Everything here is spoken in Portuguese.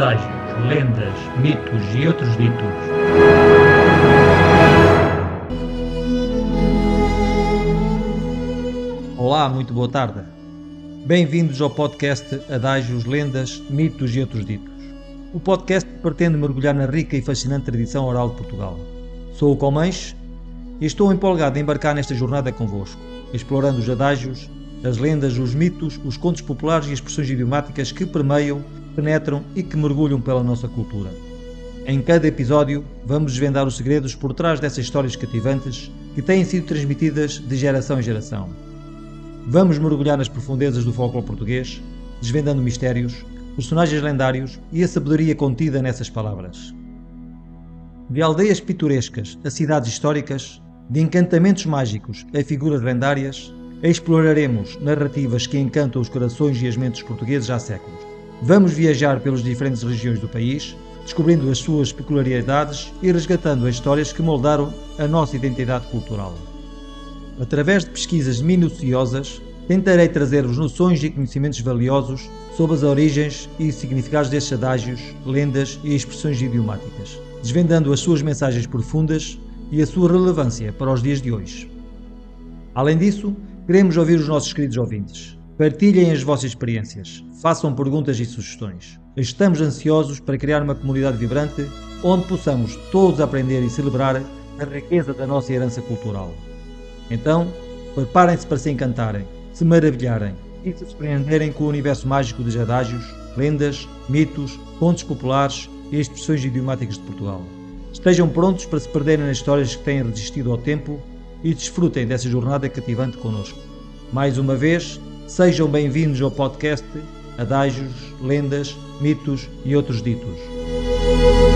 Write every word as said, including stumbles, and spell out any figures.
Adágios, lendas, mitos e outros ditos. Olá, muito boa tarde. Bem-vindos ao podcast Adágios, lendas, mitos e outros ditos. O podcast pretende mergulhar na rica e fascinante tradição oral de Portugal. Sou o Comanche e estou empolgado em embarcar nesta jornada convosco, explorando os adágios, as lendas, os mitos, os contos populares e as expressões idiomáticas que permeiam, penetram e que mergulham pela nossa cultura. Em cada episódio, vamos desvendar os segredos por trás dessas histórias cativantes que têm sido transmitidas de geração em geração. Vamos mergulhar nas profundezas do folclore português, desvendando mistérios, personagens lendários e a sabedoria contida nessas palavras. De aldeias pitorescas a cidades históricas, de encantamentos mágicos a figuras lendárias, exploraremos narrativas que encantam os corações e as mentes portugueses há séculos. Vamos viajar pelas diferentes regiões do país, descobrindo as suas peculiaridades e resgatando as histórias que moldaram a nossa identidade cultural. Através de pesquisas minuciosas, tentarei trazer-vos noções e conhecimentos valiosos sobre as origens e significados destes adágios, lendas e expressões idiomáticas, desvendando as suas mensagens profundas e a sua relevância para os dias de hoje. Além disso, queremos ouvir os nossos queridos ouvintes. Partilhem as vossas experiências, façam perguntas e sugestões. Estamos ansiosos para criar uma comunidade vibrante onde possamos todos aprender e celebrar a riqueza da nossa herança cultural. Então, preparem-se para se encantarem, se maravilharem e se surpreenderem com o universo mágico dos adágios, lendas, mitos, contos populares e expressões idiomáticas de Portugal. Estejam prontos para se perderem nas histórias que têm resistido ao tempo e desfrutem dessa jornada cativante connosco. Mais uma vez, sejam bem-vindos ao podcast Adágios, lendas, mitos e outros ditos.